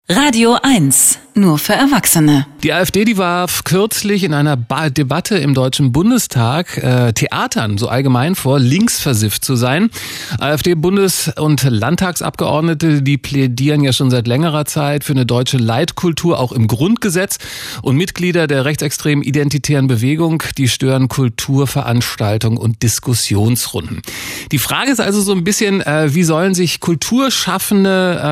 Radio 1, nur für Erwachsene. Die AfD, die warf kürzlich in einer Debatte im Deutschen Bundestag Theatern so allgemein vor, linksversifft zu sein. AfD-Bundes- und Landtagsabgeordnete, die plädieren ja schon seit längerer Zeit für eine deutsche Leitkultur, auch im Grundgesetz. Und Mitglieder der rechtsextremen identitären Bewegung, die stören Kulturveranstaltungen und Diskussionsrunden. Die Frage ist also so ein bisschen, wie sollen sich Kulturschaffende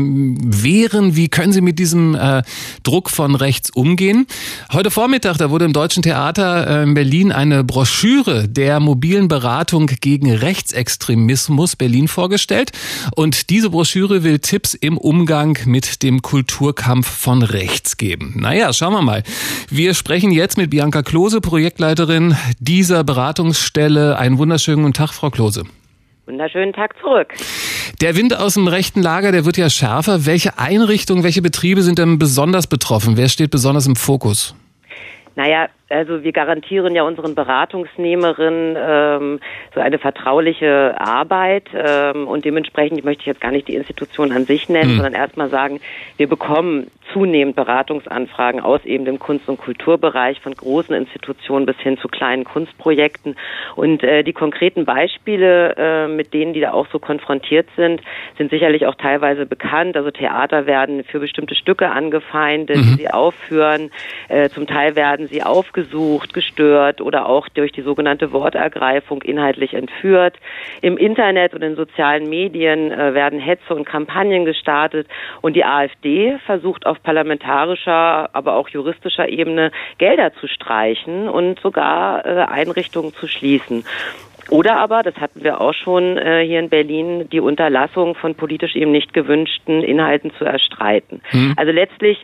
wehren? Wie können sie mit diesem Druck von rechts umgehen? Heute Vormittag, da wurde im Deutschen Theater in Berlin eine Broschüre der mobilen Beratung gegen Rechtsextremismus Berlin vorgestellt. Und diese Broschüre will Tipps im Umgang mit dem Kulturkampf von rechts geben. Naja, schauen wir mal. Wir sprechen jetzt mit Bianca Klose, Projektleiterin dieser Beratungsstelle. Einen wunderschönen guten Tag, Frau Klose. Wunderschönen Tag zurück. Der Wind aus dem rechten Lager, der wird ja schärfer. Welche Einrichtungen, welche Betriebe sind denn besonders betroffen? Wer steht besonders im Fokus? Naja, also wir garantieren ja unseren Beratungsnehmerinnen so eine vertrauliche Arbeit und dementsprechend möchte ich jetzt gar nicht die Institution an sich nennen, sondern erstmal sagen, wir bekommen zunehmend Beratungsanfragen aus eben dem Kunst- und Kulturbereich von großen Institutionen bis hin zu kleinen Kunstprojekten und die konkreten Beispiele, mit denen die da auch so konfrontiert sind sicherlich auch teilweise bekannt. Also Theater werden für bestimmte Stücke angefeindet, die sie aufführen, zum Teil werden sie aufgesucht, gestört oder auch durch die sogenannte Wortergreifung inhaltlich entführt. Im Internet und in sozialen Medien werden Hetze und Kampagnen gestartet und die AfD versucht auf parlamentarischer, aber auch juristischer Ebene Gelder zu streichen und sogar Einrichtungen zu schließen. Oder aber, das hatten wir auch schon hier in Berlin, die Unterlassung von politisch eben nicht gewünschten Inhalten zu erstreiten. Also letztlich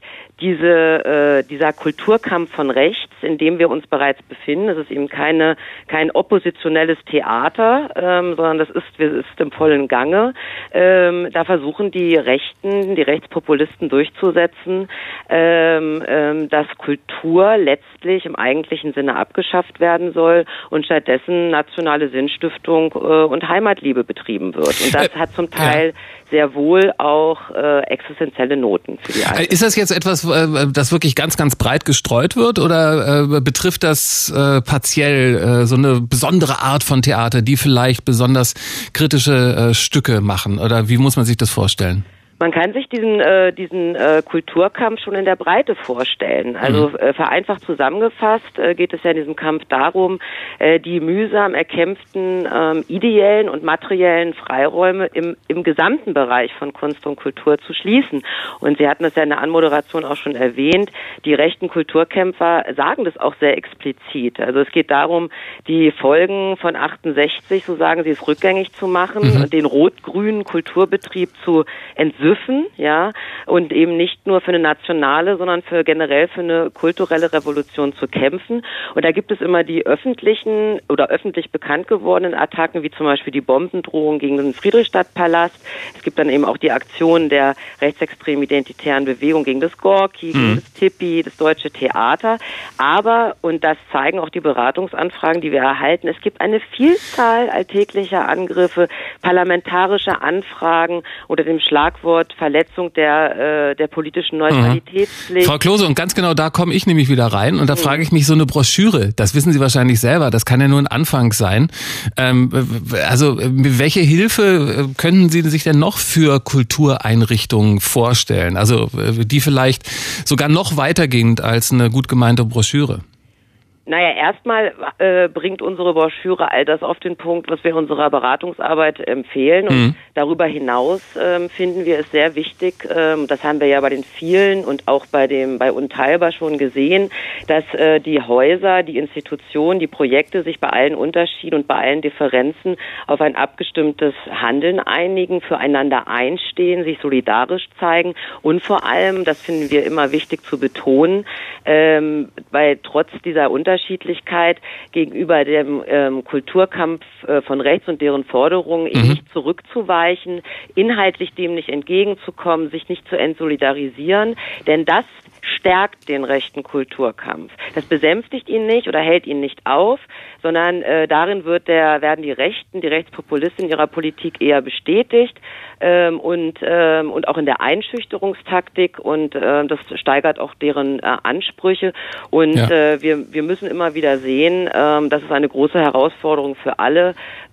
dieser Kulturkampf von rechts, in dem wir uns bereits befinden, das ist eben kein oppositionelles Theater, sondern das ist im vollen Gange. Da versuchen die Rechtspopulisten durchzusetzen, dass Kultur letztlich im eigentlichen Sinne abgeschafft werden soll und stattdessen nationale Sinnstiftung und Heimatliebe betrieben wird. Und das hat zum Teil sehr wohl auch existenzielle Noten für die Einzelnen. Ist das jetzt etwas, das wirklich ganz, ganz breit gestreut wird oder betrifft das partiell so eine besondere Art von Theater, die vielleicht besonders kritische Stücke machen? Oder wie muss man sich das vorstellen? Man kann sich diesen Kulturkampf schon in der Breite vorstellen. Also vereinfacht zusammengefasst geht es ja in diesem Kampf darum, die mühsam erkämpften ideellen und materiellen Freiräume im gesamten Bereich von Kunst und Kultur zu schließen. Und Sie hatten es ja in der Anmoderation auch schon erwähnt, die rechten Kulturkämpfer sagen das auch sehr explizit. Also es geht darum, die Folgen von 68, so sagen sie es, rückgängig zu machen und den rot-grünen Kulturbetrieb zu entsüften, ja, und eben nicht nur für eine nationale, sondern generell für eine kulturelle Revolution zu kämpfen. Und da gibt es immer die öffentlichen oder öffentlich bekannt gewordenen Attacken, wie zum Beispiel die Bombendrohung gegen den Friedrichstadtpalast. Es gibt dann eben auch die Aktionen der rechtsextremen identitären Bewegung gegen das Gorki, gegen das Tipi, das Deutsche Theater. Aber, und das zeigen auch die Beratungsanfragen, die wir erhalten, es gibt eine Vielzahl alltäglicher Angriffe, parlamentarische Anfragen unter dem Schlagwort Verletzung der politischen Neutralitätspflicht. Frau Klose, und ganz genau da komme ich nämlich wieder rein und da frage ich mich, so eine Broschüre, das wissen Sie wahrscheinlich selber, das kann ja nur ein Anfang sein. Also welche Hilfe könnten Sie sich denn noch für Kultureinrichtungen vorstellen? Also die vielleicht sogar noch weitergehend als eine gut gemeinte Broschüre? Naja, erstmal bringt unsere Broschüre all das auf den Punkt, was wir in unserer Beratungsarbeit empfehlen. Und darüber hinaus finden wir es sehr wichtig, das haben wir ja bei den vielen und auch bei Unteilbar schon gesehen, dass die Häuser, die Institutionen, die Projekte sich bei allen Unterschieden und bei allen Differenzen auf ein abgestimmtes Handeln einigen, füreinander einstehen, sich solidarisch zeigen und vor allem, das finden wir immer wichtig zu betonen, weil trotz dieser Unterschiedlichkeit gegenüber dem Kulturkampf von rechts und deren Forderungen eben nicht zurückzuweichen, inhaltlich dem nicht entgegenzukommen, sich nicht zu entsolidarisieren, denn das stärkt den rechten Kulturkampf. Das besänftigt ihn nicht oder hält ihn nicht auf, sondern darin werden die Rechtspopulisten in ihrer Politik eher bestätigt und auch in der Einschüchterungstaktik und das steigert auch deren Ansprüche und wir müssen immer wieder sehen, das ist eine große Herausforderung für alle,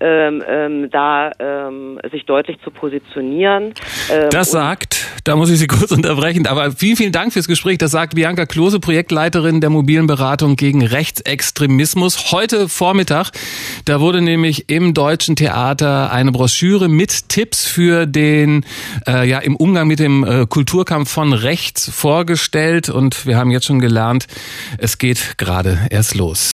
sich deutlich zu positionieren. Da muss ich Sie kurz unterbrechen, aber vielen, vielen Dank fürs Gespräch. Das sagt Bianca Klose, Projektleiterin der mobilen Beratung gegen Rechtsextremismus. Heute Vormittag, da wurde nämlich im Deutschen Theater eine Broschüre mit Tipps für den, im Umgang mit dem Kulturkampf von rechts vorgestellt und wir haben jetzt schon gelernt, es geht gerade erst los.